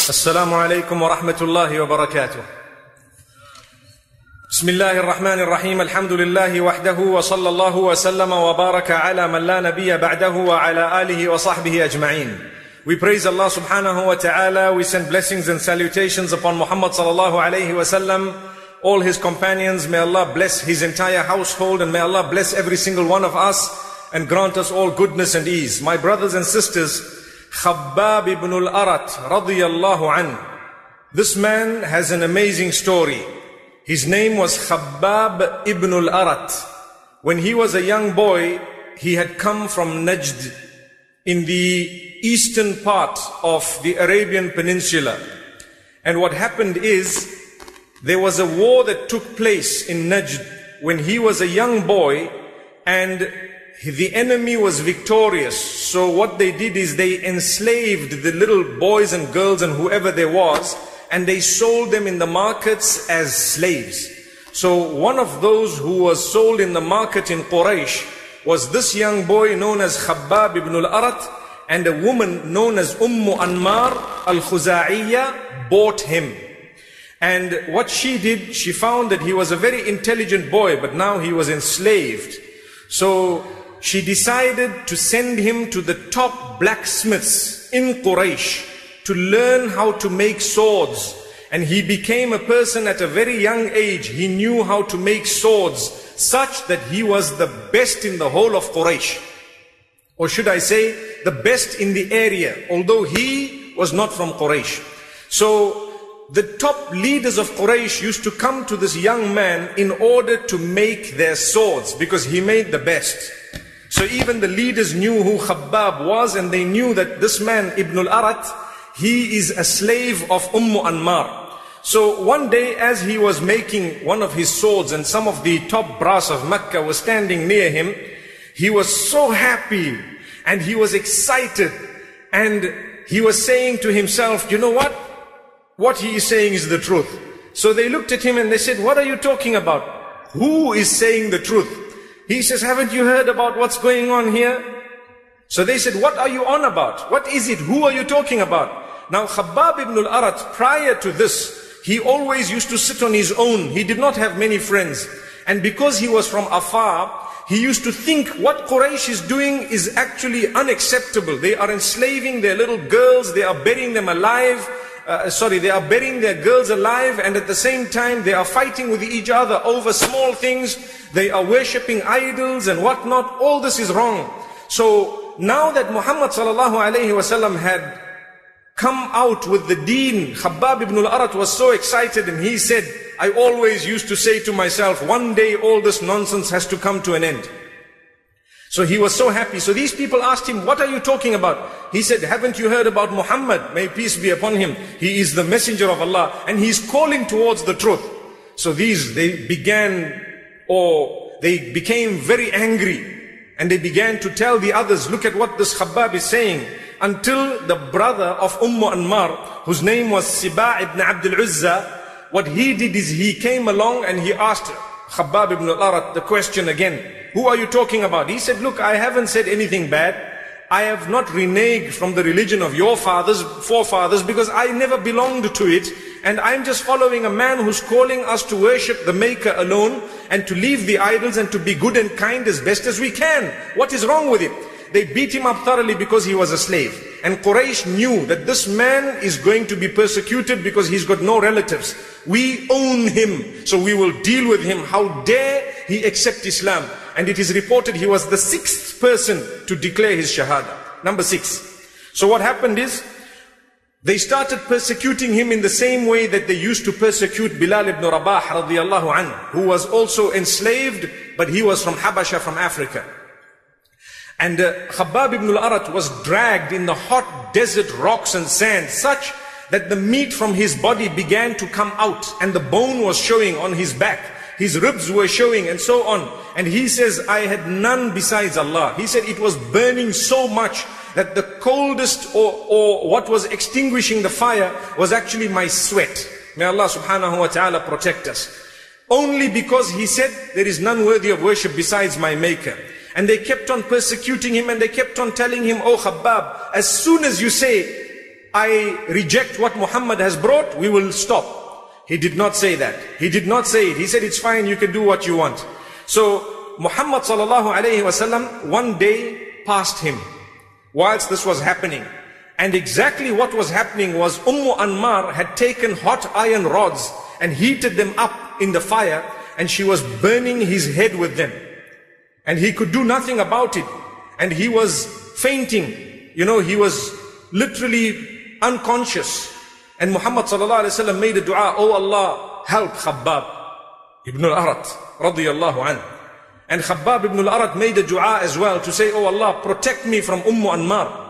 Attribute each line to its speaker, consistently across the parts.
Speaker 1: السلام عليكم ورحمة الله وبركاته. بسم الله الرحمن الرحيم. الحمد لله وحده وصلى الله وسلم وبارك على من لا نبي بعده وعلى آله وصحبه أجمعين. We praise Allah subhanahu wa ta'ala. We send blessings and salutations upon Muhammad sallallahu alayhi wa sallam, all his companions. May Allah bless his entire household, and may Allah bless every single one of us and grant us all goodness and ease. My brothers and sisters, Khabbab ibn al-Arat radiyallahu anhu. This man has an amazing story. His name was Khabbab ibn al-Arat. When he was a young boy, he had come from Najd in the eastern part of the Arabian Peninsula. And what happened is, there was a war that took place in Najd when he was a young boy, and the enemy was victorious. So what they did is they enslaved the little boys and girls and whoever there was, and they sold them in the markets as slaves. So one of those who was sold in the market in Quraysh was this young boy known as Khabbab ibn al-Arat, and a woman known as Anmar al-Khuza'iyya bought him. And what she did, she found that he was a very intelligent boy, but now he was enslaved. So she decided to send him to the top blacksmiths in Quraysh to learn how to make swords. And he became a person at a very young age. He knew how to make swords such that he was the best in the whole of Quraysh. Or should I say, the best in the area, although he was not from Quraysh. So the top leaders of Quraysh used to come to this young man in order to make their swords, because he made the best. So even the leaders knew who Khabbab was, and they knew that this man, Ibn al-Arat, he is a slave of Anmar. So one day, as he was making one of his swords, and some of the top brass of Mecca was standing near him, he was so happy and he was excited, and he was saying to himself, you know what? What he is saying is the truth. So they looked at him and they said, what are you talking about? Who is saying the truth? He says, haven't you heard about what's going on here? So they said, what are you on about? What is it? Who are you talking about? Now Khabbab ibn al-Arat, prior to this, he always used to sit on his own. He did not have many friends. And because he was from afar, he used to think what Quraysh is doing is actually unacceptable. They are enslaving their little girls. They are burying them alive. They are burying their girls alive, and at the same time they are fighting with each other over small things. They are worshipping idols and whatnot. All this is wrong. So now that Muhammad sallallahu alayhi wasallam had come out with the deen, Khabbab ibn al-Arat was so excited, and he said, I always used to say to myself, one day all this nonsense has to come to an end. So he was so happy. So these people asked him, what are you talking about? He said, haven't you heard about Muhammad? May peace be upon him. He is the messenger of Allah, and he is calling towards the truth. So they became very angry, and they began to tell the others, look at what this Khabbab is saying. Until the brother of Anmar, whose name was Siba' ibn Abdul Uzza, what he did is he came along and he asked Khabbab ibn al-Arat the question again, who are you talking about? He said, look, I haven't said anything bad. I have not reneged from the religion of your forefathers, because I never belonged to it. And I'm just following a man who's calling us to worship the Maker alone, and to leave the idols, and to be good and kind as best as we can. What is wrong with it? They beat him up thoroughly because he was a slave. And Quraysh knew that this man is going to be persecuted because he's got no relatives. We own him, so we will deal with him. How dare he accept Islam? And it is reported he was the 6th person to declare his shahada. Number 6. So what happened is, they started persecuting him in the same way that they used to persecute Bilal ibn Rabah radiyallahu anhu, who was also enslaved, but he was from Habasha, from Africa. And Khabbab ibn al-Arat was dragged in the hot desert rocks and sand, such that the meat from his body began to come out, and the bone was showing on his back. His ribs were showing, and so on. And he says, I had none besides Allah. He said it was burning so much that the coldest or what was extinguishing the fire was actually my sweat. May Allah subhanahu wa ta'ala protect us. Only because he said, there is none worthy of worship besides my Maker. And they kept on persecuting him, and they kept on telling him, oh Khabbab, as soon as you say I reject what Muhammad has brought, we will stop. He did not say that. He did not say it. He said, it's fine, you can do what you want. So Muhammad sallallahu alayhi wasallam one day passed him whilst this was happening. And exactly what was happening was Anmar had taken hot iron rods and heated them up in the fire, and she was burning his head with them. And he could do nothing about it. And he was fainting. You know, he was literally unconscious. And Muhammad sallallahu alayhi wa sallam made a dua, oh Allah, help Khabbab ibn al-Arat radiyallahu anhu. And Khabbab ibn al-Arat made a dua as well to say, oh Allah, protect me from Anmar.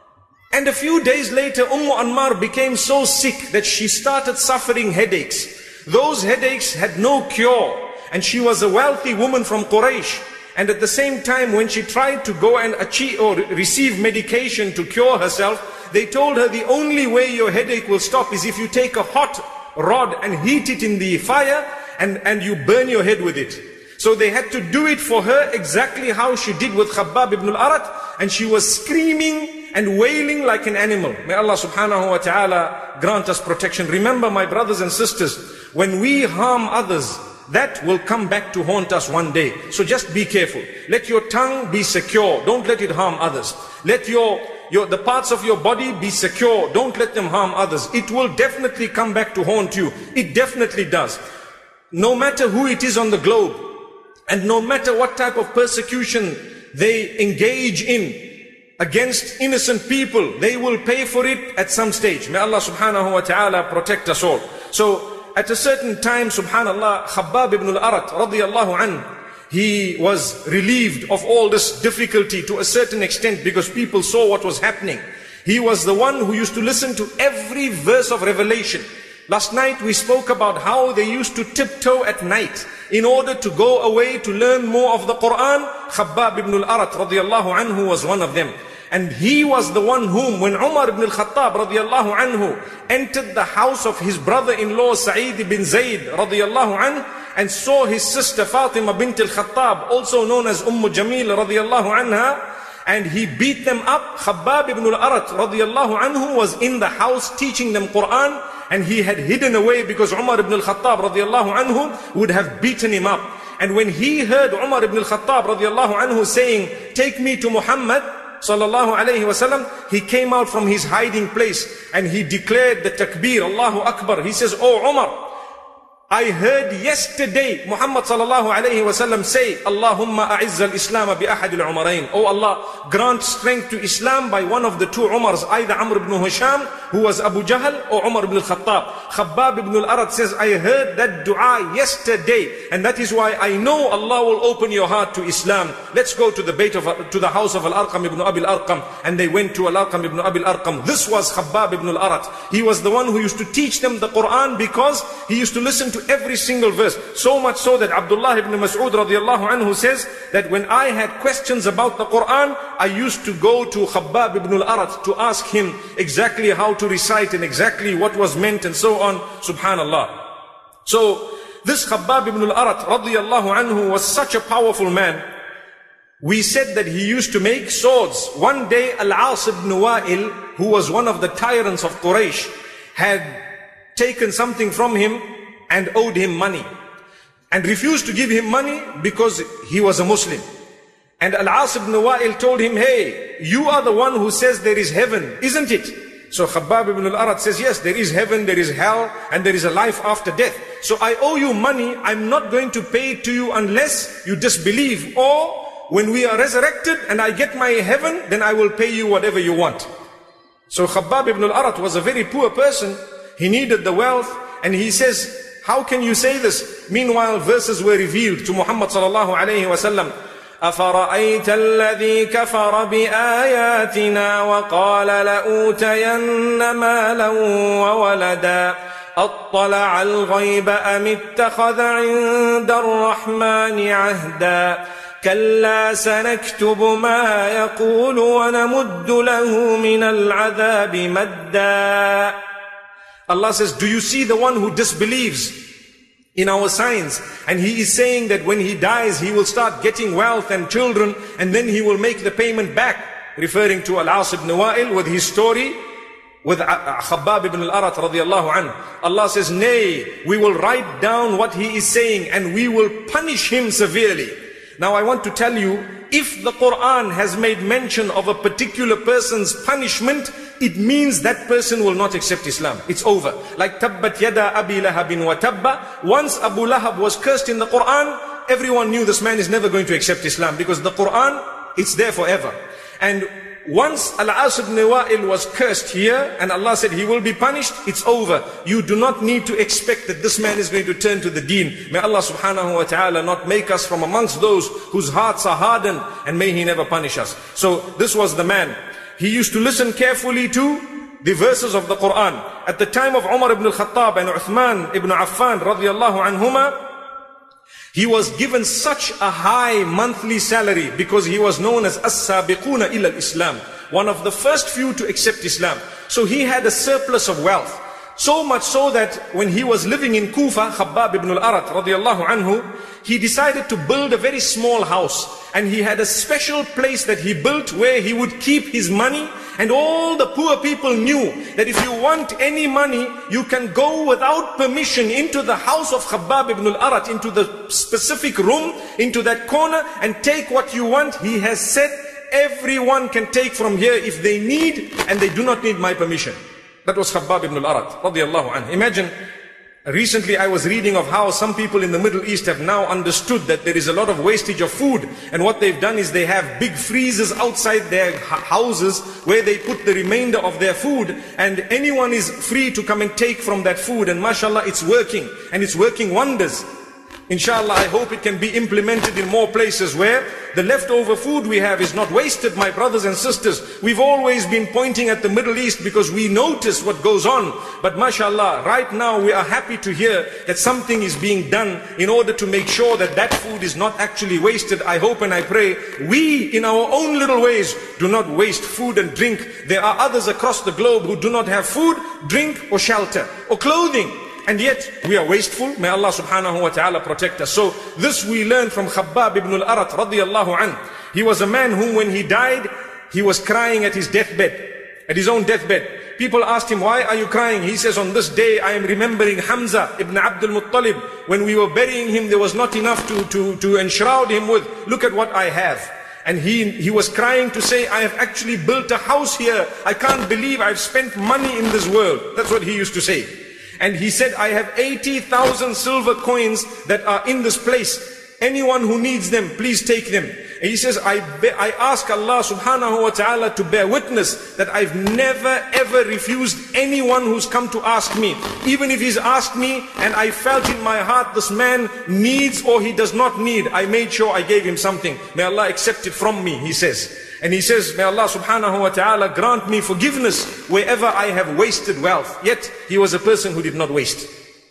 Speaker 1: And a few days later, Anmar became so sick that she started suffering headaches. Those headaches had no cure. And she was a wealthy woman from Quraysh. And at the same time, when she tried to go and achieve or receive medication to cure herself, they told her the only way your headache will stop is if you take a hot rod and heat it in the fire and you burn your head with it. So they had to do it for her exactly how she did with Khabbab ibn al-Arat, and she was screaming and wailing like an animal. May Allah subhanahu wa ta'ala grant us protection. Remember, my brothers and sisters, when we harm others, that will come back to haunt us one day. So just be careful. Let your tongue be secure. Don't let it harm others. Let the parts of your body be secure. Don't let them harm others. It will definitely come back to haunt you. It definitely does. No matter who it is on the globe, and no matter what type of persecution they engage in against innocent people, they will pay for it at some stage. May Allah subhanahu wa ta'ala protect us all. So at a certain time, subhanallah, Khabbab ibn al-Arat radiyallahu anhu, he was relieved of all this difficulty to a certain extent because people saw what was happening. He was the one who used to listen to every verse of Revelation. Last night we spoke about how they used to tiptoe at night in order to go away to learn more of the Quran. Khabbab ibn al-Arat radiyallahu anhu was one of them. And he was the one whom, when Umar ibn al-Khattab radiyallahu anhu entered the house of his brother-in-law Sa'id ibn Zayd radiyallahu anhu and saw his sister Fatima bint al-Khattab, also known as Jamil radiyallahu anha, and he beat them up, Khabbab ibn al-Arat radiyallahu anhu was in the house teaching them Quran, and he had hidden away because Umar ibn al-Khattab radiyallahu anhu would have beaten him up. And when he heard Umar ibn al-Khattab radiyallahu anhu saying, take me to Muhammad sallallahu alayhi wasallam, he came out from his hiding place and he declared the takbir, Allahu Akbar. He says, oh Umar, I heard yesterday Muhammad sallallahu alayhi wasallam say, Allahumma a'izz al-Islam bi ahad al-Umarain. Oh Allah, grant strength to Islam by one of the two Umars, either Amr ibn Hisham, who was Abu Jahl, or Umar ibn al-Khattab. Khabbab ibn al-Arat says, I heard that dua yesterday, and that is why I know Allah will open your heart to Islam. Let's go to the house of Al-Arqam ibn Abi al-Arqam. And they went to Al-Arqam ibn Abi al-Arqam. This was Khabbab ibn al-Arat. He was the one who used to teach them the Quran because he used to listen to every single verse. So much so that Abdullah ibn Mas'ud radiyallahu anhu says that when I had questions about the Quran, I used to go to Khabbab ibn al-Arat to ask him exactly how to recite and exactly what was meant and so on. Subhanallah. So this Khabbab ibn al-Arat radiyallahu anhu was such a powerful man. We said that he used to make swords. One day Al-As ibn Wa'il, who was one of the tyrants of Quraysh, had taken something from him and owed him money and refused to give him money because he was a Muslim. And Al-As ibn Wa'il told him, hey, you are the one who says there is heaven, isn't it? So Khabbab ibn al-Arat says, yes, there is heaven, there is hell, and there is a life after death. So I owe you money, I'm not going to pay it to you unless you disbelieve, or when we are resurrected and I get my heaven, then I will pay you whatever you want. So Khabbab ibn al-Arat was a very poor person. He needed the wealth, and he says, how can you say this? Meanwhile, verses were revealed to Muhammad sallallahu alayhi wa sallam. أَفَرَأَيْتَ الَّذِي كَفَرَ بِآيَاتِنَا وَقَالَ لَأُوتَيَنَّ مَالًا وَوَلَدًا أَطَّلَعَ الْغَيْبَ أَمِ اتَّخَذَ عِندَ الرَّحْمَنِ عَهْدًا كَلَّا سَنَكْتُبُ مَا يَقُولُ وَنَمُدُّ لَهُ مِنَ الْعَذَابِ مَدًّا. Allah says, do you see the one who disbelieves in our signs? And he is saying that when he dies, he will start getting wealth and children, and then he will make the payment back. Referring to Al-As ibn Wa'il with his story. with Khabbab ibn al-Arat radiyallahu anhu. Allah says, nay, we will write down what he is saying and we will punish him severely. Now I want to tell you, if the Quran has made mention of a particular person's punishment, it means that person will not accept Islam. It's over. Like Tabbat Yada Abi Lahabin wa Tabba. Once Abu Lahab was cursed in the Quran, everyone knew this man is never going to accept Islam, because the Quran, it's there forever. And once Al-As ibn Wa'il was cursed here, and Allah said he will be punished, it's over. You do not need to expect that this man is going to turn to the deen. May Allah subhanahu wa ta'ala not make us from amongst those whose hearts are hardened, and may he never punish us. So this was the man. He used to listen carefully to the verses of the Quran. At the time of Umar ibn al-Khattab and Uthman ibn Affan radiyallahu anhuma, he was given such a high monthly salary because he was known as As-Sabiquna ila al-Islam, one of the first few to accept Islam. So he had a surplus of wealth. So much so that when he was living in Kufa, Khabbab ibn al-Arat radiyallahu anhu, he decided to build a very small house. And he had a special place that he built where he would keep his money. And all the poor people knew that if you want any money, you can go without permission into the house of Khabbab ibn al-Arat, into the specific room, into that corner, and take what you want. He has said, everyone can take from here if they need, and they do not need my permission. That was Khabbab ibn al-Arat radiyallahu anhu. Imagine, recently I was reading of how some people in the Middle East have now understood that there is a lot of wastage of food. And what they've done is they have big freezers outside their houses where they put the remainder of their food. And anyone is free to come and take from that food. And mashallah, it's working. And it's working wonders. Inshallah, I hope it can be implemented in more places where the leftover food we have is not wasted, my brothers and sisters. We've always been pointing at the Middle East because we notice what goes on. But mashallah, right now we are happy to hear that something is being done in order to make sure that that food is not actually wasted. I hope and I pray we, in our own little ways, do not waste food and drink. There are others across the globe who do not have food, drink or shelter or clothing. And yet we are wasteful. May Allah subhanahu wa ta'ala protect us. So this we learn from Khabbab ibn al-Arat radiyallahu anhu. He was a man whom when he died, he was crying at his deathbed, at his own deathbed. People asked him, why are you crying? He says, on this day I am remembering Hamza ibn Abdul Muttalib. When we were burying him, there was not enough to enshroud him with. Look at what I have. And he was crying to say, I have actually built a house here. I can't believe I've spent money in this world. That's what he used to say. And he said, I have 80,000 silver coins that are in this place. Anyone who needs them, please take them. And he says, I ask Allah subhanahu wa ta'ala to bear witness that I've never ever refused anyone who's come to ask me. Even if he's asked me and I felt in my heart this man needs or he does not need, I made sure I gave him something. May Allah accept it from me, he says. And he says, may Allah subhanahu wa ta'ala grant me forgiveness wherever I have wasted wealth. Yet he was a person who did not waste.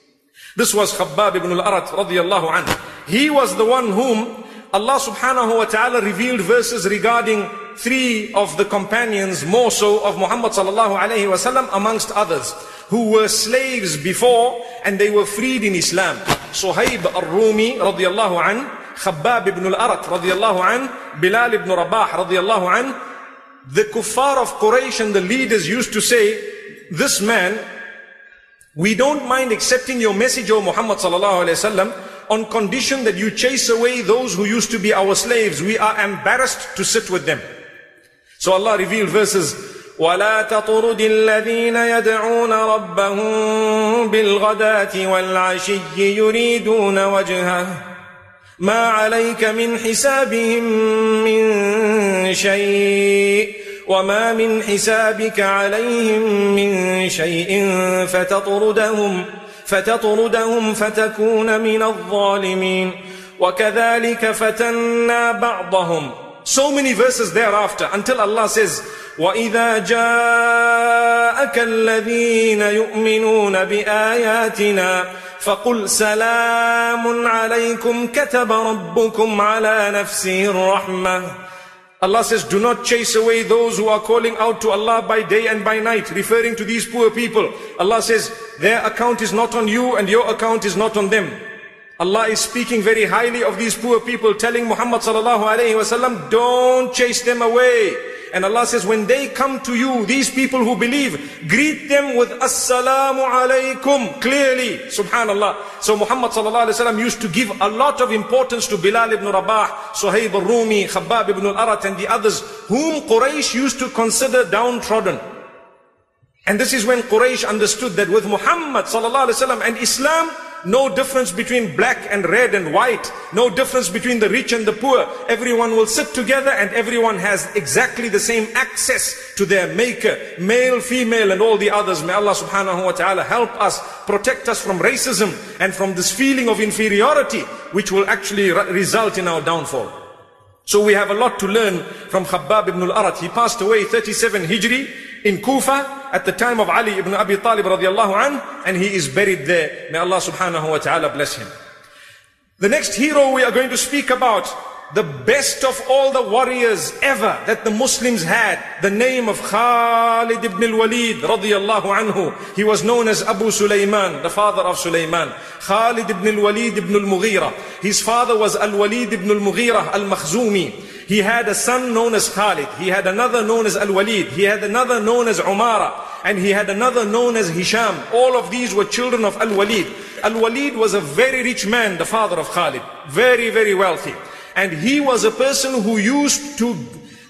Speaker 1: This was Khabbab ibn al-Arat radiyallahu anhu. He was the one whom Allah subhanahu wa ta'ala revealed verses regarding three of the companions, more so of Muhammad sallallahu alayhi wa sallam, amongst others, who were slaves before and they were freed in Islam. Suhaib al-Rumi radiyallahu anhu, Khabbab ibn al-Arat radiyallahu anhu, Bilal ibn Rabah radiyallahu anhu. The kuffar of Quraysh and the leaders used to say, this man, we don't mind accepting your message, O Muhammad sallallahu alayhi wa sallam, on condition that you chase away those who used to be our slaves. We are embarrassed to sit with them. So Allah revealed verses, وَلَا تَطُرُدِ الَّذِينَ يَدْعُونَ رَبَّهُمْ بِالْغَدَاةِ وَالْعَشِيِّ يُرِيدُونَ وَجْهَهُ مَا عَلَيْكَ مِنْ حِسَابِهِمْ مِنْ شَيْءٍ وَمَا مِنْ حِسَابِكَ عَلَيْهِمْ مِنْ شَيْءٍ فتطردهم فتكون من الظالمين وكذلك فتنا بعضهم. So many verses thereafter until Allah says, وَإِذَا جَاءَكَ الَّذِينَ يُؤْمِنُونَ بِآيَاتِنَا فَقُلْ سَلَامٌ عَلَيْكُمْ كَتَبَ رَبُّكُمْ عَلَى نَفْسِهِ الرَّحْمَةِ. Allah says, do not chase away those who are calling out to Allah by day and by night, referring to these poor people. Allah says, their account is not on you and your account is not on them. Allah is speaking very highly of these poor people, telling Muhammad sallallahu alayhi wa sallam, don't chase them away. And Allah says, when they come to you, these people who believe, greet them with Assalamu alaikum, clearly, subhanallah. So Muhammad sallallahu alaihi wasallam used to give a lot of importance to Bilal ibn Rabah, Suhaib al-Rumi, Khabbab ibn al-Arat and the others, whom Quraysh used to consider downtrodden. And this is when Quraysh understood that with Muhammad sallallahu alaihi wasallam and Islam, no difference between black and red and white, no difference between the rich and the poor. Everyone will sit together and everyone has exactly the same access to their maker, male, female and all the others. May Allah subhanahu wa ta'ala help us, protect us from racism and from this feeling of inferiority, which will actually result in our downfall. So we have a lot to learn from Khabbab ibn al-Arat. He passed away 37 Hijri in Kufa at the time of Ali ibn Abi Talib radiallahu anhu, and he is buried there. May Allah subhanahu wa ta'ala bless him. The next hero we are going to speak about, the best of all the warriors ever that the Muslims had, the name of Khalid ibn al-Walid radiallahu anhu. He was known as Abu Sulaiman, the father of Sulaiman. Khalid ibn al-Walid ibn al-Mughira. His father was al-Walid ibn al-Mughira al-Makhzumi. He had a son known as Khalid. He had another known as al-Walid. He had another known as Umara. And he had another known as Hisham. All of these were children of al-Walid. Al-Walid was a very rich man, the father of Khalid. Very, very wealthy. And he was a person who used to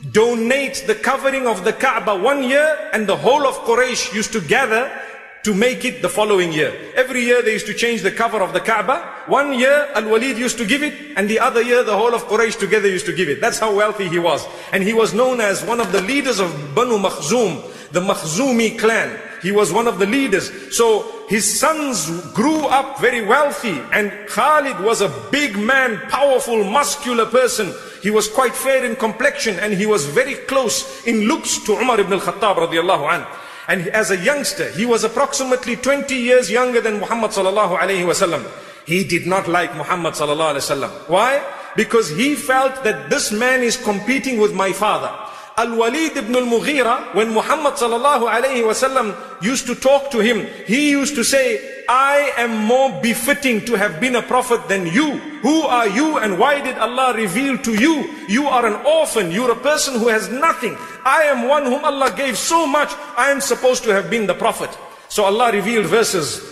Speaker 1: donate the covering of the Kaaba 1 year, and the whole of Quraysh used to gather to make it the following year. Every year they used to change the cover of the Kaaba. 1 year Al-Walid used to give it, and the other year the whole of Quraysh together used to give it. That's how wealthy he was. And he was known as one of the leaders of Banu Makhzum, the Makhzumi clan. He was one of the leaders. So his sons grew up very wealthy, and Khalid was a big man, powerful, muscular person. He was quite fair in complexion, and he was very close in looks to Umar ibn al-Khattab radiallahu anhu. And as a youngster, he was approximately 20 years younger than Muhammad sallallahu alayhi wasallam. He did not like Muhammad sallallahu alayhi wasallam. Why? Because he felt that this man is competing with my father. Al-Walid ibn al-Mughira, when Muhammad sallallahu alayhi wasallam used to talk to him, he used to say, I am more befitting to have been a prophet than you. Who are you and why did Allah reveal to you? You are an orphan, you're a person who has nothing. I am one whom Allah gave so much, I am supposed to have been the prophet. So Allah revealed verses.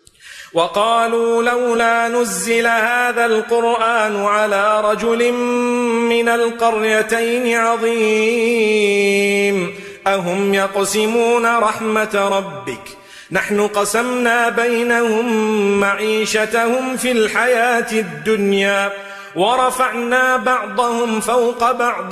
Speaker 1: وَقَالُوا لَوْلَا نُزِّلَ هَذَا الْقُرْآنُ عَلَى رَجُلٍ مِّنَ الْقَرْيَتَيْنِ عَظِيمٍ أَهُمْ يَقْسِمُونَ رَحْمَةَ رَبِّكَ نحن قسمنا بينهم معيشتهم في الحياة الدنيا ورفعنا بعضهم فوق بعض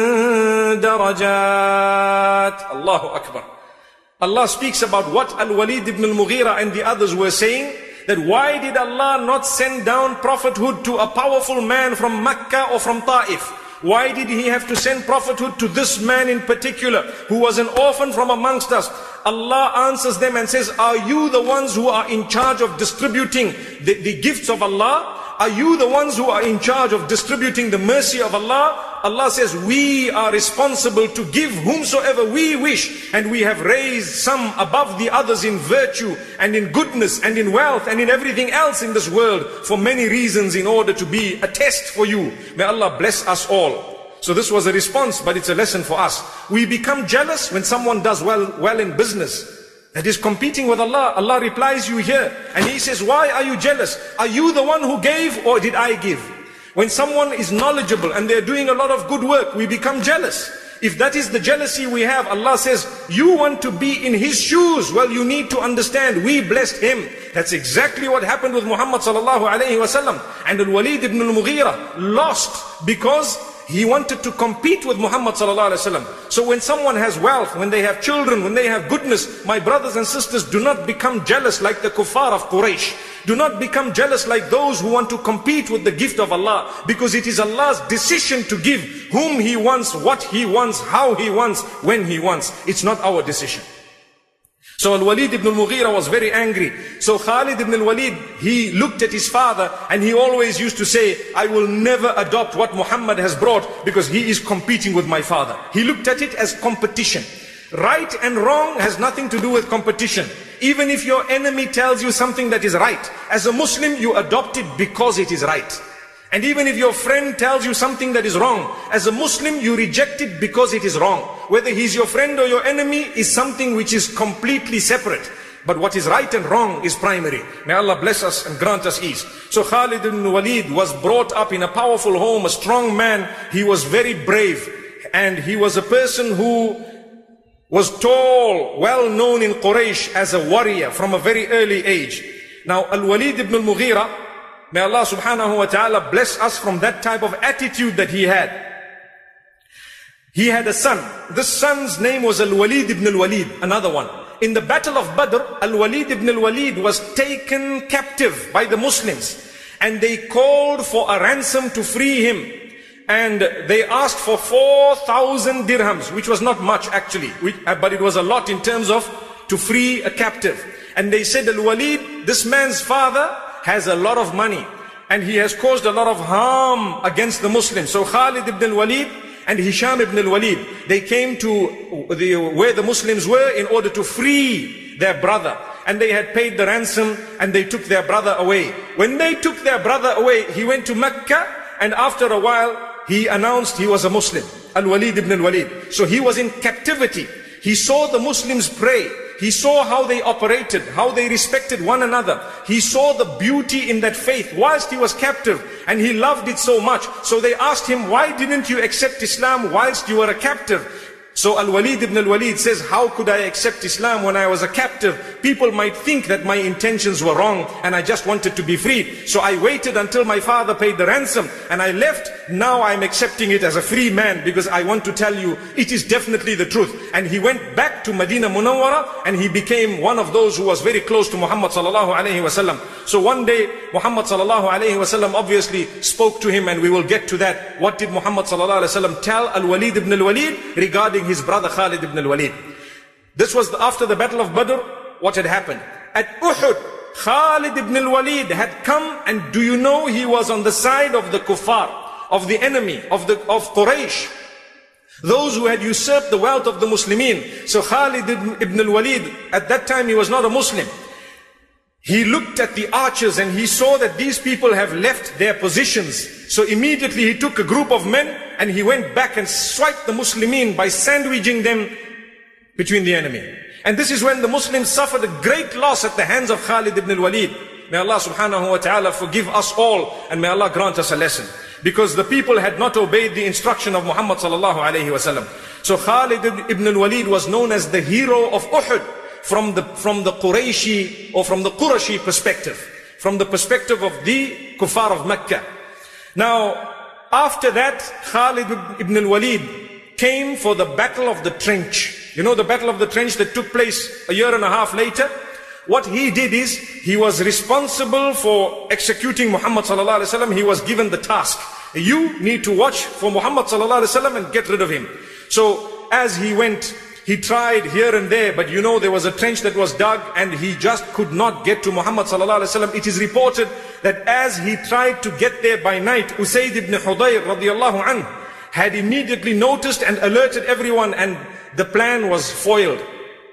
Speaker 1: درجات. Allahu Akbar. Allah speaks about what Al-Walid ibn al-Mughira and the others were saying, that why did Allah not send down prophethood to a powerful man from Mecca or from Ta'if? Why did he have to send prophethood to this man in particular, who was an orphan from amongst us? Allah answers them and says, are you the ones who are in charge of distributing the gifts of Allah? Are you the ones who are in charge of distributing the mercy of Allah? Allah says, we are responsible to give whomsoever we wish, and we have raised some above the others in virtue and in goodness and in wealth and in everything else in this world for many reasons, in order to be a test for you. May Allah bless us all. So this was a response, but it's a lesson for us. We become jealous when someone does well in business, that is competing with Allah. Allah replies you here, and He says, why are you jealous? Are you the one who gave, or did I give? When someone is knowledgeable and they're doing a lot of good work, we become jealous. If that is the jealousy we have, Allah says, you want to be in his shoes. Well, you need to understand, we blessed him. That's exactly what happened with Muhammad sallallahu alayhi wasallam. And Al-Walid ibn al-Mughira lost because he wanted to compete with Muhammad sallallahu alaihi wasallam. So when someone has wealth, when they have children, when they have goodness, my brothers and sisters, do not become jealous like the kuffar of Quraysh. Do not become jealous like those who want to compete with the gift of Allah, because it is Allah's decision to give whom He wants, what He wants, how He wants, when He wants. It's not our decision. So Al-Walid ibn al-Mughira was very angry. So Khalid ibn al-Walid, he looked at his father and he always used to say, I will never adopt what Muhammad has brought because he is competing with my father. He looked at it as competition. Right and wrong has nothing to do with competition. Even if your enemy tells you something that is right, as a Muslim you adopt it because it is right. And even if your friend tells you something that is wrong, as a Muslim, you reject it because it is wrong. Whether he's your friend or your enemy is something which is completely separate. But what is right and wrong is primary. May Allah bless us and grant us ease. So Khalid ibn Walid was brought up in a powerful home, a strong man. He was very brave. And he was a person who was tall, well known in Quraysh as a warrior from a very early age. Now Al-Walid ibn al-Mughira, may Allah subhanahu wa ta'ala bless us from that type of attitude that he had. He had a son. This son's name was Al-Walid ibn al-Walid, another one. In the battle of Badr, Al-Walid ibn al-Walid was taken captive by the Muslims. And they called for a ransom to free him. And they asked for 4,000 dirhams, which was not much actually, but it was a lot in terms of to free a captive. And they said, Al-Walid, this man's father has a lot of money and he has caused a lot of harm against the Muslims. So Khalid ibn al-Walid and Hisham ibn al-Walid, they came to where the Muslims were in order to free their brother. And they had paid the ransom and they took their brother away. When they took their brother away, he went to Mecca, and after a while, he announced he was a Muslim, Al-Walid ibn al-Walid. So he was in captivity. He saw the Muslims pray. He saw how they operated, how they respected one another. He saw the beauty in that faith whilst he was captive, and he loved it so much. So they asked him, why didn't you accept Islam whilst you were a captive? So Al-Walid ibn al-Walid says, how could I accept Islam when I was a captive? People might think that my intentions were wrong and I just wanted to be freed. So I waited until my father paid the ransom and I left. Now I'm accepting it as a free man because I want to tell you it is definitely the truth. And he went back to Medina Munawwara and he became one of those who was very close to Muhammad sallallahu alayhi wasallam. So one day Muhammad sallallahu alayhi wasallam obviously spoke to him, and we will get to that. What did Muhammad sallallahu alayhi wasallam tell Al-Walid ibn al-Walid regarding his brother Khalid ibn al-Walid? This was after the battle of Badr. What had happened? At Uhud, Khalid ibn al-Walid had come, and do you know he was on the side of the kuffar, of the enemy, of Quraysh, those who had usurped the wealth of the Muslimin. So Khalid ibn al-Walid, at that time he was not a Muslim. He looked at the archers and he saw that these people have left their positions. So immediately he took a group of men and he went back and swiped the Muslimin by sandwiching them between the enemy. And this is when the Muslims suffered a great loss at the hands of Khalid ibn al-Walid. May Allah subhanahu wa ta'ala forgive us all, and may Allah grant us a lesson. Because the people had not obeyed the instruction of Muhammad sallallahu alayhi wasallam. So Khalid ibn al-Walid was known as the hero of Uhud from the Qurayshi, or from the Qurashi perspective, from the perspective of the kuffar of Mecca. Now, after that, Khalid ibn al-Walid came for the battle of the trench. You know the battle of the trench that took place a year and a half later? What he did is, he was responsible for executing Muhammad sallallahu alaihi wasallam. He was given the task. You need to watch for Muhammad sallallahu alaihi wasallam and get rid of him. So as he went, he tried here and there, but you know there was a trench that was dug and he just could not get to Muhammad sallallahu alaihi wasallam. It is reported that as he tried to get there by night, Usayd ibn Hudayr radiyallahu anhu had immediately noticed and alerted everyone, and the plan was foiled.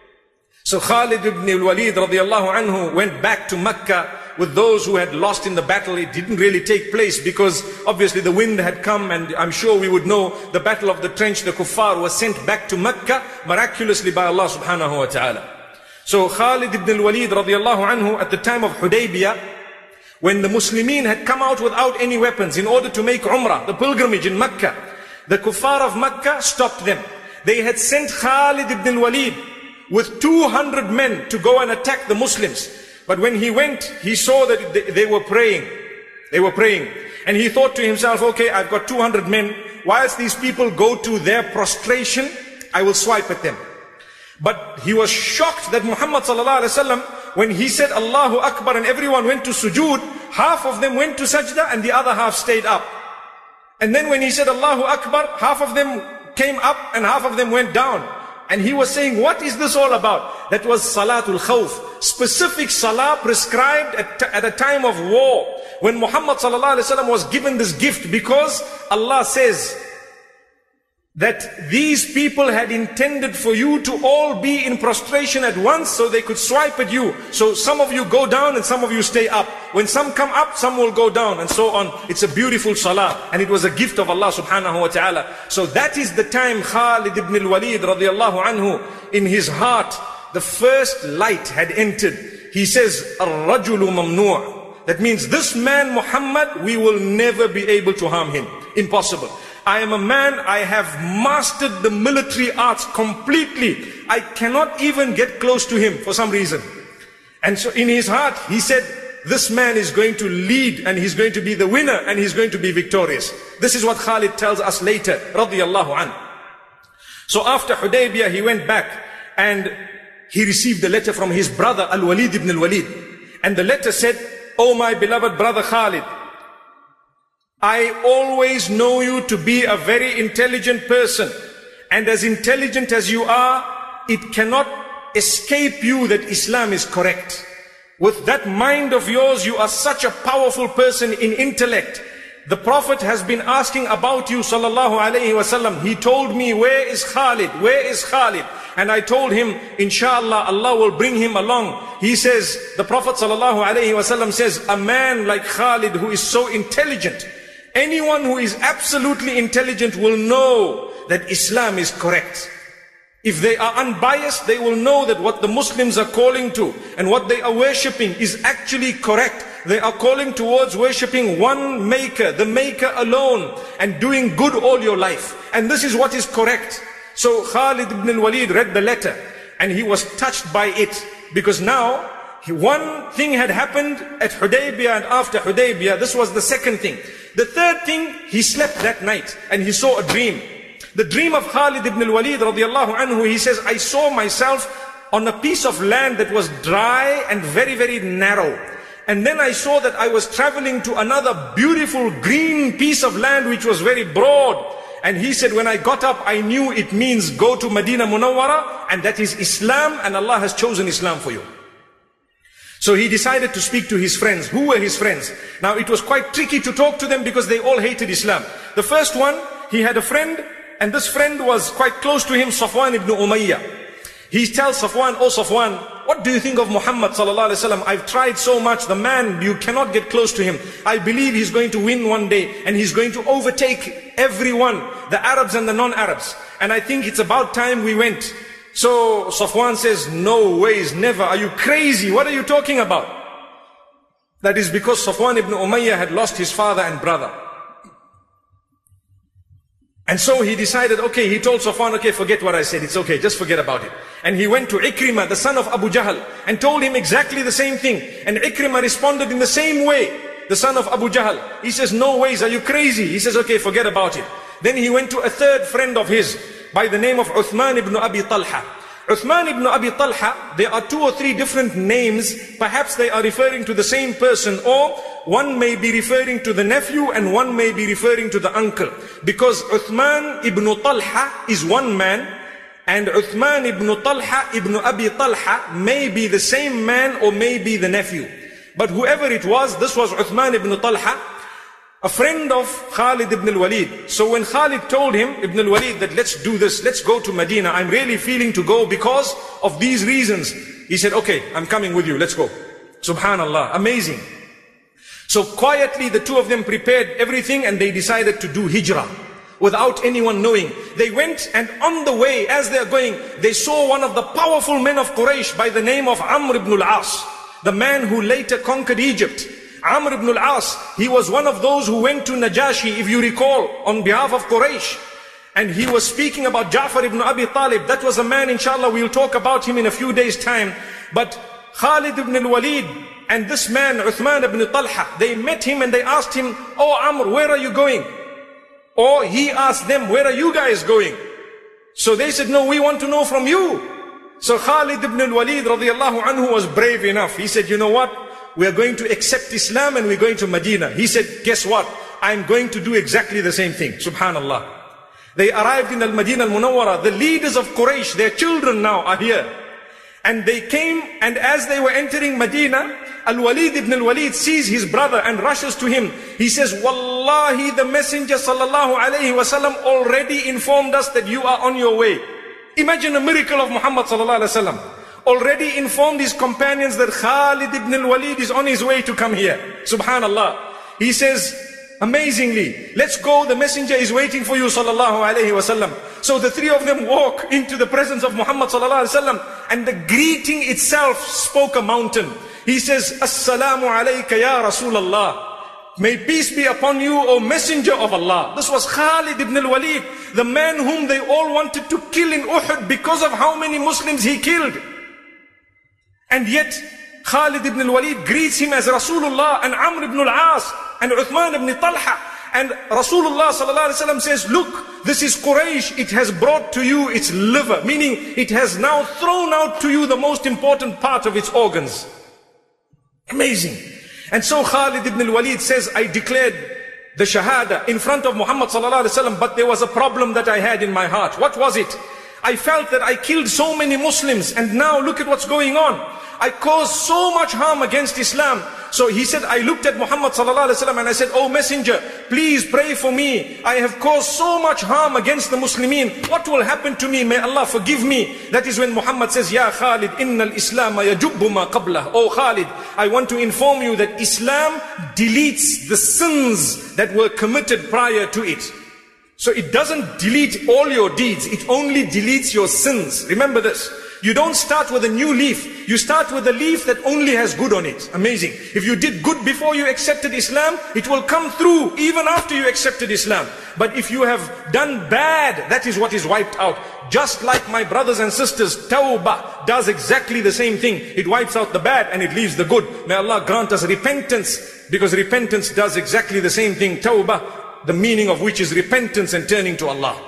Speaker 1: So Khalid ibn al-Walid radiyallahu anhu went back to Mecca with those who had lost in the battle. It didn't really take place because obviously the wind had come, and I'm sure we would know the battle of the trench, the kuffar was sent back to Mecca miraculously by Allah subhanahu wa ta'ala. So Khalid ibn al-Walid radiyallahu anhu, at the time of Hudaybiyah, when the Muslimin had come out without any weapons in order to make Umrah, the pilgrimage in Mecca, the kuffar of Mecca stopped them. They had sent Khalid ibn al-Walid with 200 men to go and attack the Muslims. But when he went, he saw that they were praying. They were praying. And he thought to himself, okay, I've got 200 men. Whilst these people go to their prostration, I will swipe at them. But he was shocked that Muhammad sallallahu alaihi wasallam, when he said Allahu Akbar and everyone went to sujood, half of them went to sajda and the other half stayed up. And then when he said Allahu Akbar, half of them came up and half of them went down. And he was saying, what is this all about? That was Salatul Khawf, specific salah prescribed at a time of war, when Muhammad sallallahu alaihi wasallam was given this gift, because Allah says that these people had intended for you to all be in prostration at once so they could swipe at you. So some of you go down and some of you stay up. When some come up, some will go down and so on. It's a beautiful salah and it was a gift of Allah subhanahu wa ta'ala. So that is the time Khalid ibn al-Walid radiallahu anhu, in his heart, the first light had entered. He says, Ar-rajulu mamnu'. That means this man Muhammad, we will never be able to harm him. Impossible. I am a man, I have mastered the military arts completely. I cannot even get close to him for some reason. And so in his heart, he said, this man is going to lead and he's going to be the winner and he's going to be victorious. This is what Khalid tells us later, radiyallahu anhu. So after Hudaybiyah, he went back and he received the letter from his brother, Al-Walid ibn al-Walid. And the letter said, "Oh my beloved brother Khalid, I always know you to be a very intelligent person. And as intelligent as you are, it cannot escape you that Islam is correct. With that mind of yours, you are such a powerful person in intellect. The Prophet has been asking about you, sallallahu alayhi wasallam. He told me, where is Khalid? Where is Khalid? And I told him, inshallah, Allah will bring him along. He says, the Prophet sallallahu alayhi wasallam says, a man like Khalid who is so intelligent, anyone who is absolutely intelligent will know that Islam is correct. If they are unbiased, they will know that what the Muslims are calling to and what they are worshipping is actually correct. They are calling towards worshipping one maker, the maker alone, and doing good all your life. And this is what is correct. So Khalid ibn al-Walid read the letter and he was touched by it, because now one thing had happened at Hudaybiyah, and after Hudaybiyah, this was the second thing. The third thing, he slept that night and he saw a dream. The dream of Khalid ibn al-Walid radiallahu anhu, he says, I saw myself on a piece of land that was dry and very, very narrow. And then I saw that I was traveling to another beautiful green piece of land which was very broad. And he said, when I got up, I knew it means go to Medina Munawwara, and that is Islam, and Allah has chosen Islam for you. So he decided to speak to his friends. Who were his friends? Now it was quite tricky to talk to them because they all hated Islam. The first one, he had a friend, and this friend was quite close to him, Safwan ibn Umayyah. He tells Safwan, oh Safwan, what do you think of Muhammad sallallahu alaihi wasallam? I've tried so much. The man, you cannot get close to him. I believe he's going to win one day and he's going to overtake everyone, the Arabs and the non-Arabs. And I think it's about time we went. So Safwan says, no ways, never. Are you crazy? What are you talking about? That is because Safwan ibn Umayyah had lost his father and brother. And so he decided, okay, he told Safwan, okay, forget what I said, it's okay, just forget about it. And he went to Ikrimah, the son of Abu Jahl, and told him exactly the same thing. And Ikrimah responded in the same way, the son of Abu Jahl. He says, no ways, are you crazy? He says, okay, forget about it. Then he went to a third friend of his by the name of Uthman ibn Abi Talha. Uthman ibn Abi Talha, there are 2 or 3 different names. Perhaps they are referring to the same person, or one may be referring to the nephew and one may be referring to the uncle. Because Uthman ibn Talha is one man, and Uthman ibn Talha ibn Abi Talha may be the same man or may be the nephew. But whoever it was, this was Uthman ibn Talha, a friend of Khalid ibn al-Walid. So when Khalid told him, Ibn al-Walid, that let's do this, let's go to Medina, I'm really feeling to go because of these reasons. He said, okay, I'm coming with you, let's go. Subhanallah, amazing. So quietly the two of them prepared everything and they decided to do hijrah without anyone knowing. They went, and on the way, as they are going, they saw one of the powerful men of Quraysh by the name of Amr ibn al-As, the man who later conquered Egypt. Amr ibn al-As, he was one of those who went to Najashi, if you recall, on behalf of Quraysh. And he was speaking about Ja'far ibn Abi Talib. That was a man, inshallah, we'll talk about him in a few days' time. But Khalid ibn al-Walid and this man, Uthman ibn Talha, they met him and they asked him, oh Amr, where are you going? Or he asked them, where are you guys going? So they said, no, we want to know from you. So Khalid ibn al-Walid radiallahu anhu was brave enough. He said, you know what? We are going to accept Islam and we're going to Medina. He said, guess what? I'm going to do exactly the same thing. Subhanallah. They arrived in Al-Madinah Al-Munawwara. The leaders of Quraysh, their children now are here. And they came, and as they were entering Medina, Al-Walid ibn al-Walid sees his brother and rushes to him. He says, Wallahi, the Messenger sallallahu alayhi wasallam already informed us that you are on your way. Imagine a miracle of Muhammad sallallahu alayhi wasallam. Already informed his companions that Khalid ibn al-Walid is on his way to come here. Subhanallah. He says, amazingly, let's go, the Messenger is waiting for you sallallahu alayhi wasallam. So the three of them walk into the presence of Muhammad sallallahu alayhi wasallam, and the greeting itself spoke a mountain. He says, Assalamu alayka ya Rasulallah. May peace be upon you, O Messenger of Allah. This was Khalid ibn al-Walid, the man whom they all wanted to kill in Uhud because of how many Muslims he killed. And yet, Khalid ibn al-Walid greets him as Rasulullah, and Amr ibn al-As, and Uthman ibn Talha. And Rasulullah sallallahu alaihi wasallam says, look, this is Quraysh, it has brought to you its liver, meaning it has now thrown out to you the most important part of its organs. Amazing. And so Khalid ibn al-Walid says, I declared the Shahada in front of Muhammad sallallahu alaihi wasallam, but there was a problem that I had in my heart. What was it? I felt that I killed so many Muslims, and now look at what's going on. I caused so much harm against Islam. So he said, I looked at Muhammad sallallahu alaihi wasallam and I said, oh Messenger, please pray for me. I have caused so much harm against the Muslimin. What will happen to me? May Allah forgive me. That is when Muhammad says, Ya Khalid, innal Islam yajubbu ma qablah. Oh Khalid, I want to inform you that Islam deletes the sins that were committed prior to it. So it doesn't delete all your deeds, it only deletes your sins. Remember this. You don't start with a new leaf. You start with a leaf that only has good on it. Amazing. If you did good before you accepted Islam, it will come through even after you accepted Islam. But if you have done bad, that is what is wiped out. Just like my brothers and sisters, Tawbah does exactly the same thing. It wipes out the bad and it leaves the good. May Allah grant us repentance, because repentance does exactly the same thing. Tawbah, the meaning of which is repentance and turning to Allah.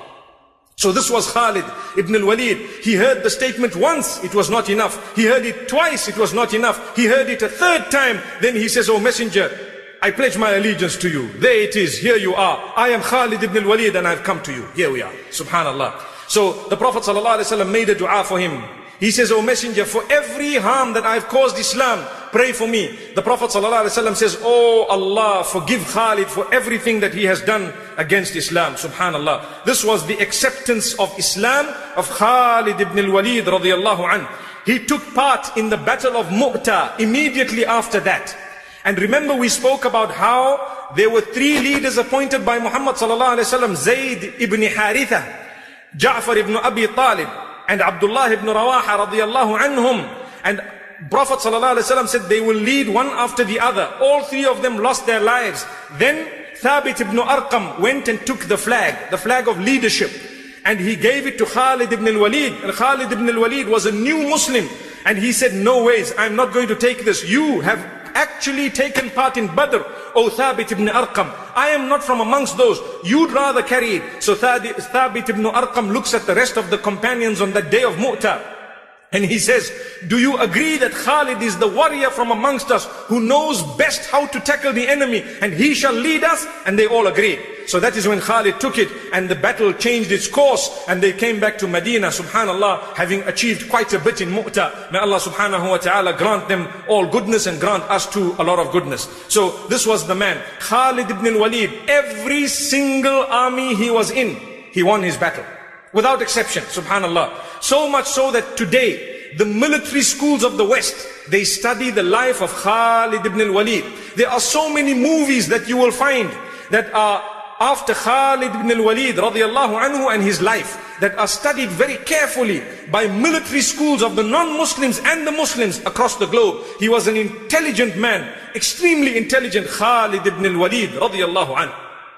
Speaker 1: So this was Khalid ibn al-Walid. He heard the statement once, it was not enough. He heard it twice, it was not enough. He heard it a third time. Then he says, oh Messenger, I pledge my allegiance to you. There it is, here you are. I am Khalid ibn al-Walid and I've come to you. Here we are. Subhanallah. So the Prophet ﷺ made a dua for him. He says, oh Messenger, for every harm that I've caused Islam, pray for me. The Prophet ﷺ says, oh Allah, forgive Khalid for everything that he has done against Islam. Subhanallah. This was the acceptance of Islam of Khalid ibn al-Walid radiyallahu anhu. He took part in the battle of Mu'tah immediately after that. And remember, we spoke about how there were three leaders appointed by Muhammad ﷺ: Zayd ibn Haritha, Ja'far ibn Abi Talib, and Abdullah ibn Rawaha radiyallahu anhum. And Prophet ﷺ said they will lead one after the other. All three of them lost their lives. Then Thabit ibn Arqam went and took the flag of leadership, and he gave it to Khalid ibn al-Walid. And Khalid ibn al-Walid was a new Muslim, and he said, no ways, I'm not going to take this. You have actually taken part in Badr, O Thabit ibn Arqam. I am not from amongst those. You'd rather carry it. So Thabit ibn Arqam looks at the rest of the companions on that day of Mu'tah, and he says, do you agree that Khalid is the warrior from amongst us who knows best how to tackle the enemy, and he shall lead us? And they all agreed. So that is when Khalid took it, and the battle changed its course, and they came back to Medina, subhanallah, having achieved quite a bit in Mu'tah. May Allah subhanahu wa ta'ala grant them all goodness and grant us too a lot of goodness. So this was the man, Khalid ibn al-Walid. Every single army he was in, he won his battle, without exception, subhanallah. So much so that today, the military schools of the West, they study the life of Khalid ibn al-Walid. There are so many movies that you will find that are after Khalid ibn al-Walid radiyallahu anhu and his life, that are studied very carefully by military schools of the non-Muslims and the Muslims across the globe. He was an intelligent man, extremely intelligent, Khalid ibn al-Walid radiyallahu anhu.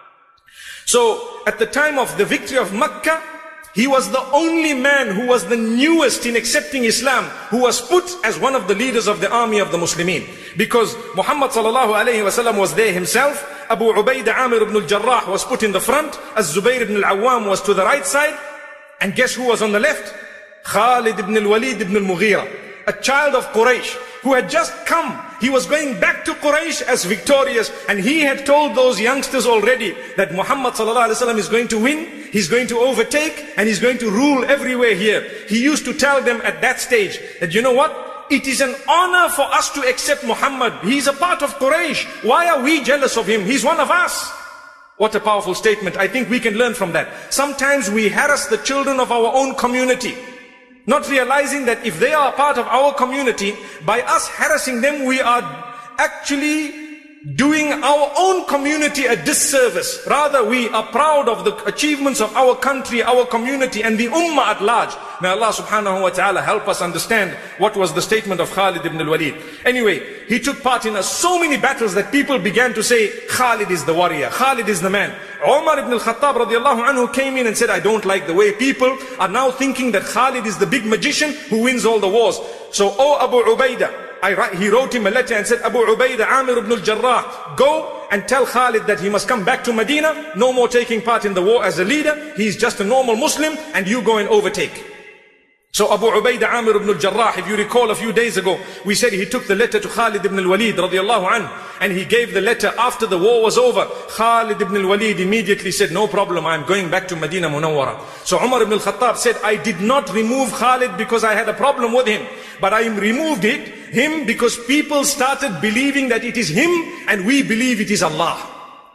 Speaker 1: So at the time of the victory of Makkah, he was the only man who was the newest in accepting Islam, who was put as one of the leaders of the army of the Muslimin. Because Muhammad sallallahu alayhi wasallam was there himself, Abu Ubaidah Amir ibn al-Jarrah was put in the front, Az-Zubayr ibn al-Awwam was to the right side, and guess who was on the left? Khalid ibn al-Walid ibn al-Mughira. a child of Quraysh, who had just come. He was going back to Quraysh as victorious, and he had told those youngsters already that Muhammad sallallahu alaihi wasallam is going to win, he's going to overtake, and he's going to rule everywhere here. He used to tell them at that stage that, you know what? It is an honor for us to accept Muhammad. He's a part of Quraysh. Why are we jealous of him? He's one of us. What a powerful statement. I think we can learn from that. Sometimes we harass the children of our own community, not realizing that if they are a part of our community, by us harassing them, we are actually doing our own community a disservice. Rather, we are proud of the achievements of our country, our community, and the ummah at large. May Allah subhanahu wa ta'ala help us understand what was the statement of Khalid ibn al-Walid. Anyway, he took part in so many battles that people began to say, Khalid is the warrior, Khalid is the man. Umar ibn al-Khattab radiallahu anhu came in and said, I don't like the way people are now thinking that Khalid is the big magician who wins all the wars. So, Abu Ubaidah, he wrote him a letter and said, Abu Ubaidah, Amir ibn al-Jarrah, go and tell Khalid that he must come back to Medina, no more taking part in the war as a leader, he's just a normal Muslim, and you go and overtake. So Abu Ubaidah Amir ibn al-Jarrah, if you recall a few days ago, we said he took the letter to Khalid ibn al-Walid radiallahu anhu, and he gave the letter after the war was over. Khalid ibn al-Walid immediately said, no problem, I'm going back to Medina Munawwara. So Umar ibn al-Khattab said, I did not remove Khalid because I had a problem with him, but I removed him because people started believing that it is him and we believe it is Allah.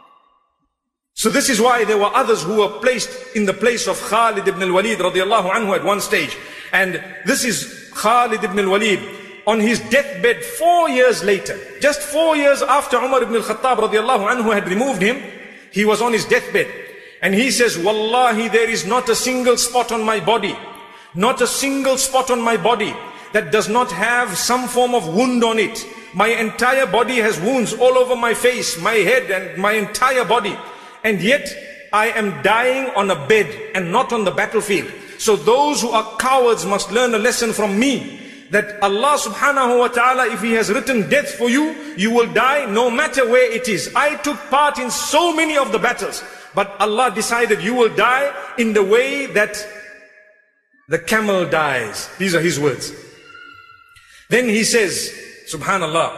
Speaker 1: So this is why there were others who were placed in the place of Khalid ibn al-Walid radiallahu anhu at one stage. And this is Khalid ibn al-Walid on his deathbed 4 years later. Just 4 years after Umar ibn al-Khattab radiallahu anhu had removed him, he was on his deathbed. And he says, Wallahi, there is not a single spot on my body, not a single spot on my body that does not have some form of wound on it. My entire body has wounds all over my face, my head, and my entire body. And yet, I am dying on a bed and not on the battlefield. So those who are cowards must learn a lesson from me, that Allah subhanahu wa ta'ala, if He has written death for you, you will die no matter where it is. I took part in so many of the battles, but Allah decided you will die in the way that the camel dies. These are His words. Then he says, subhanallah,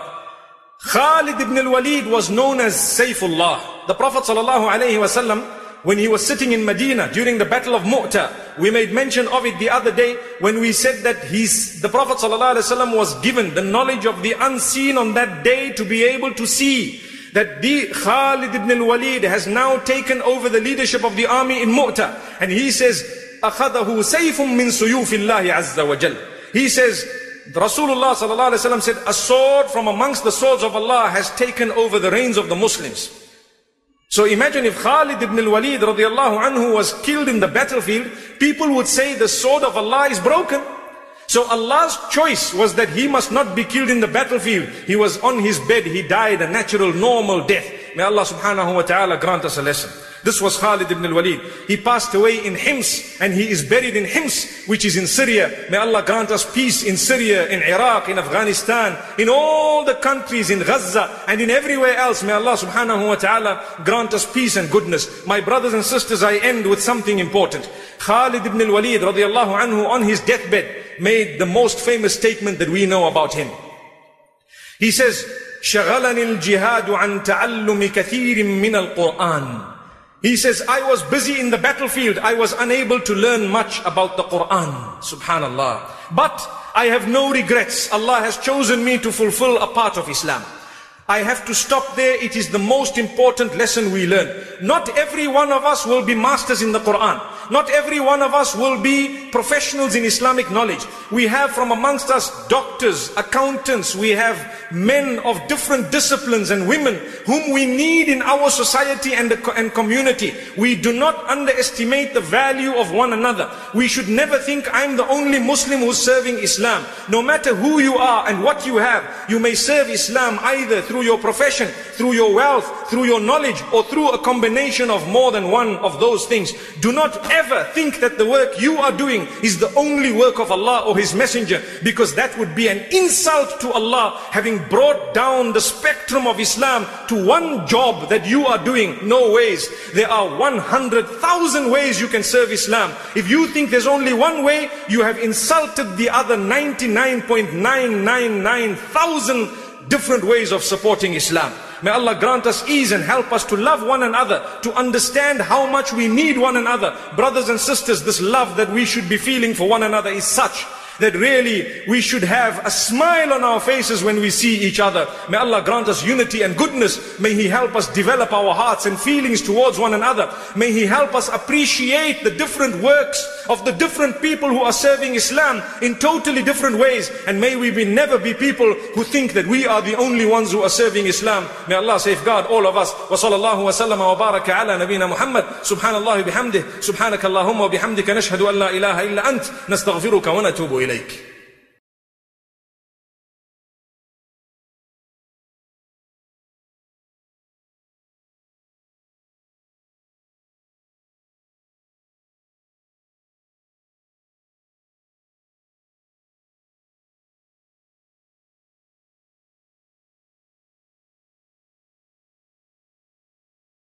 Speaker 1: Khalid ibn al-Walid was known as Sayfullah. The Prophet sallallahu alayhi wasallam, when he was sitting in Medina during the battle of Mu'tah, we made mention of it the other day when we said that the Prophet sallallahu alayhi wasallam was given the knowledge of the unseen on that day to be able to see that the Khalid ibn al-Walid has now taken over the leadership of the army in Mu'tah. And he says, أَخَذَهُ سَيْفٌ مِّن سُيُوفِ اللَّهِ عَزَّ وَجَلَّ. He says, Rasulullah sallallahu alaihi wasallam said, a sword from amongst the swords of Allah has taken over the reins of the Muslims. So imagine if Khalid ibn al-Walid radiallahu anhu was killed in the battlefield, people would say the sword of Allah is broken. So Allah's choice was that he must not be killed in the battlefield. He was on his bed, he died a natural, normal death. May Allah subhanahu wa ta'ala grant us a lesson. This was Khalid ibn al-Walid. He passed away in Hims, and he is buried in Hims, which is in Syria. May Allah grant us peace in Syria, in Iraq, in Afghanistan, in all the countries, in Gaza, and in everywhere else. May Allah subhanahu wa ta'ala grant us peace and goodness. My brothers and sisters, I end with something important. Khalid ibn al-Walid radiallahu anhu on his deathbed made the most famous statement that we know about him. He says, شَغَلَنِ الْجِهَادُ عَنْ تَعَلُّمِ كَثِيرٍ مِّنَ الْقُرْآنِ. He says, I was busy in the battlefield. I was unable to learn much about the Quran. Subhanallah. But I have no regrets. Allah has chosen me to fulfill a part of Islam. I have to stop there. It is the most important lesson we learn. Not every one of us will be masters in the Quran. Not every one of us will be professionals in Islamic knowledge. We have from amongst us doctors, accountants, we have men of different disciplines and women whom we need in our society and community. We do not underestimate the value of one another. We should never think I'm the only Muslim who's serving Islam. No matter who you are and what you have, you may serve Islam either through your profession, through your wealth, through your knowledge, or through a combination of more than one of those things. Do not ever think that the work you are doing is the only work of Allah or His Messenger, because that would be an insult to Allah, having brought down the spectrum of Islam to one job that you are doing. No ways. There are 100,000 ways you can serve Islam. If you think there's only one way, you have insulted the other 99,999,000 different ways of supporting Islam. May Allah grant us ease and help us to love one another, to understand how much we need one another. Brothers and sisters, this love that we should be feeling for one another is such that really we should have a smile on our faces when we see each other. May Allah grant us unity and goodness. May He help us develop our hearts and feelings towards one another. May He help us appreciate the different works of the different people who are serving Islam in totally different ways. And may we never be people who think that we are the only ones who are serving Islam. May Allah safeguard all of us. Wa sallallahu wa sallama wa baraka ala nabina Muhammad. Subhanallah bihamdih. Subhanakallahumma wa bihamdika nashhadu an la ilaha illa ant. Nastaghfiruka wa natubu ilayk.